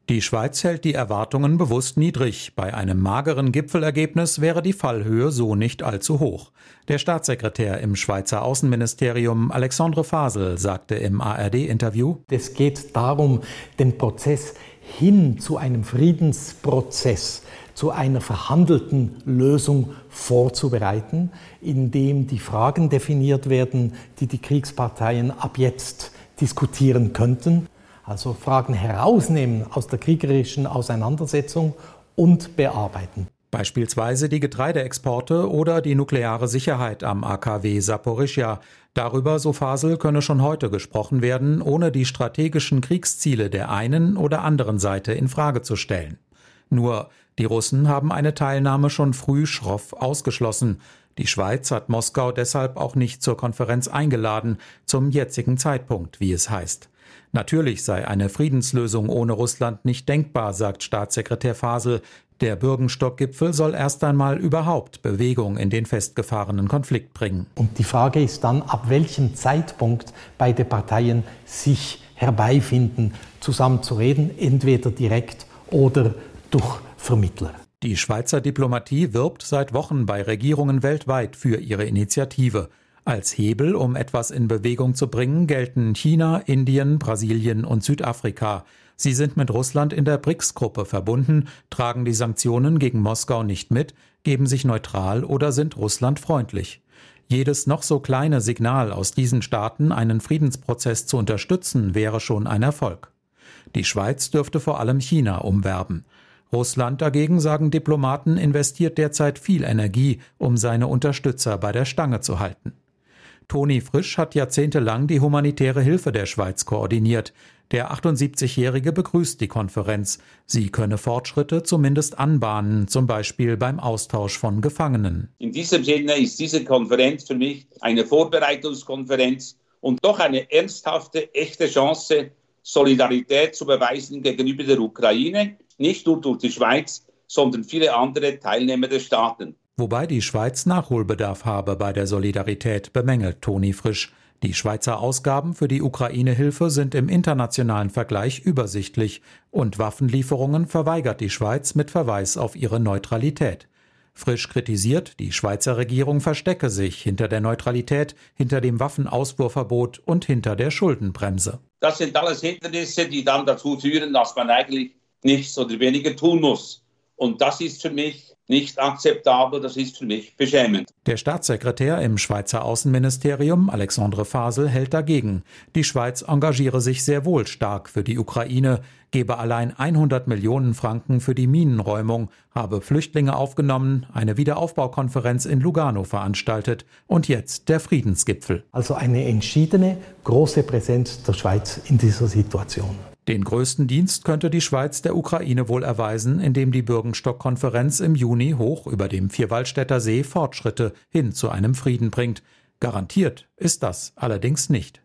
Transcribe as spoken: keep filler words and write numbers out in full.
Die Schweiz hält die Erwartungen bewusst niedrig. Bei einem mageren Gipfelergebnis wäre die Fallhöhe so nicht allzu hoch. Der Staatssekretär im Schweizer Außenministerium Alexandre Fasel sagte im A R D-Interview: Es geht darum, den Prozess hin zu einem Friedensprozess, zu einer verhandelten Lösung vorzubereiten, indem die Fragen definiert werden, die die Kriegsparteien ab jetzt diskutieren könnten. Also Fragen herausnehmen aus der kriegerischen Auseinandersetzung und bearbeiten. Beispielsweise die Getreideexporte oder die nukleare Sicherheit am A K W Saporischschja. Darüber, so Fasel, könne schon heute gesprochen werden, ohne die strategischen Kriegsziele der einen oder anderen Seite in Frage zu stellen. Nur, die Russen haben eine Teilnahme schon früh schroff ausgeschlossen. Die Schweiz hat Moskau deshalb auch nicht zur Konferenz eingeladen, zum jetzigen Zeitpunkt, wie es heißt. Natürlich sei eine Friedenslösung ohne Russland nicht denkbar, sagt Staatssekretär Fasel. Der Bürgenstock-Gipfel soll erst einmal überhaupt Bewegung in den festgefahrenen Konflikt bringen. Und die Frage ist dann, ab welchem Zeitpunkt beide Parteien sich herbeifinden, zusammen zu reden, entweder direkt oder durch Vermittler. Die Schweizer Diplomatie wirbt seit Wochen bei Regierungen weltweit für ihre Initiative. Als Hebel, um etwas in Bewegung zu bringen, gelten China, Indien, Brasilien und Südafrika. Sie sind mit Russland in der B R I C S-Gruppe verbunden, tragen die Sanktionen gegen Moskau nicht mit, geben sich neutral oder sind russlandfreundlich. Jedes noch so kleine Signal aus diesen Staaten, einen Friedensprozess zu unterstützen, wäre schon ein Erfolg. Die Schweiz dürfte vor allem China umwerben. Russland dagegen, sagen Diplomaten, investiert derzeit viel Energie, um seine Unterstützer bei der Stange zu halten. Toni Frisch hat jahrzehntelang die humanitäre Hilfe der Schweiz koordiniert. Der achtundsiebzigjährige begrüßt die Konferenz. Sie könne Fortschritte zumindest anbahnen, zum Beispiel beim Austausch von Gefangenen. In diesem Sinne ist diese Konferenz für mich eine Vorbereitungskonferenz und doch eine ernsthafte, echte Chance, Solidarität zu beweisen gegenüber der Ukraine, nicht nur durch die Schweiz, sondern viele andere teilnehmende Staaten. Wobei die Schweiz Nachholbedarf habe bei der Solidarität, bemängelt Toni Frisch. Die Schweizer Ausgaben für die Ukraine-Hilfe sind im internationalen Vergleich übersichtlich und Waffenlieferungen verweigert die Schweiz mit Verweis auf ihre Neutralität. Frisch kritisiert, die Schweizer Regierung verstecke sich hinter der Neutralität, hinter dem Waffenausfuhrverbot und hinter der Schuldenbremse. Das sind alles Hindernisse, die dann dazu führen, dass man eigentlich nichts oder weniger tun muss. Und das ist für mich nicht akzeptabel, das ist für mich beschämend. Der Staatssekretär im Schweizer Außenministerium, Alexandre Fasel, hält dagegen. Die Schweiz engagiere sich sehr wohl stark für die Ukraine, gebe allein hundert Millionen Franken für die Minenräumung, habe Flüchtlinge aufgenommen, eine Wiederaufbaukonferenz in Lugano veranstaltet und jetzt der Friedensgipfel. Also eine entschiedene, große Präsenz der Schweiz in dieser Situation. Den größten Dienst könnte die Schweiz der Ukraine wohl erweisen, indem die Bürgenstock-Konferenz im Juni hoch über dem Vierwaldstätter See Fortschritte hin zu einem Frieden bringt. Garantiert ist das allerdings nicht.